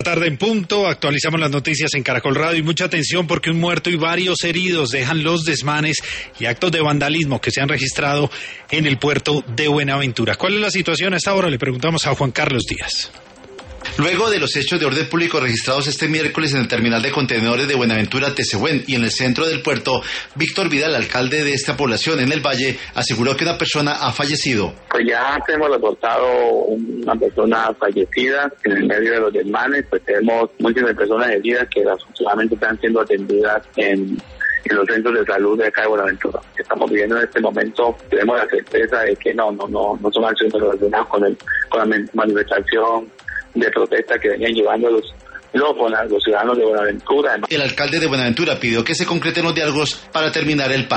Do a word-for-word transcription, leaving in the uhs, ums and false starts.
Tarde en punto, actualizamos las noticias en Caracol Radio y mucha atención porque un muerto y varios heridos dejan los desmanes y actos de vandalismo que se han registrado en el puerto de Buenaventura. ¿Cuál es la situación a esta hora? Le preguntamos a Juan Carlos Díaz. Luego de los hechos de orden público registrados este miércoles en el terminal de contenedores de Buenaventura, Tezehuén, y en el centro del puerto, Víctor Vidal, alcalde de esta población en el Valle, aseguró que una persona ha fallecido. Pues ya hemos reportado una persona fallecida en el medio de los desmanes, pues tenemos múltiples personas heridas que afortunadamente están siendo atendidas en en los centros de salud de acá de Buenaventura. Estamos viviendo en este momento, tenemos la certeza de que no, no, no, no son acciones relacionadas con el, con la manifestación de protesta que venían llevando los, los, los ciudadanos de Buenaventura. El alcalde de Buenaventura pidió que se concreten los diálogos para terminar el paro.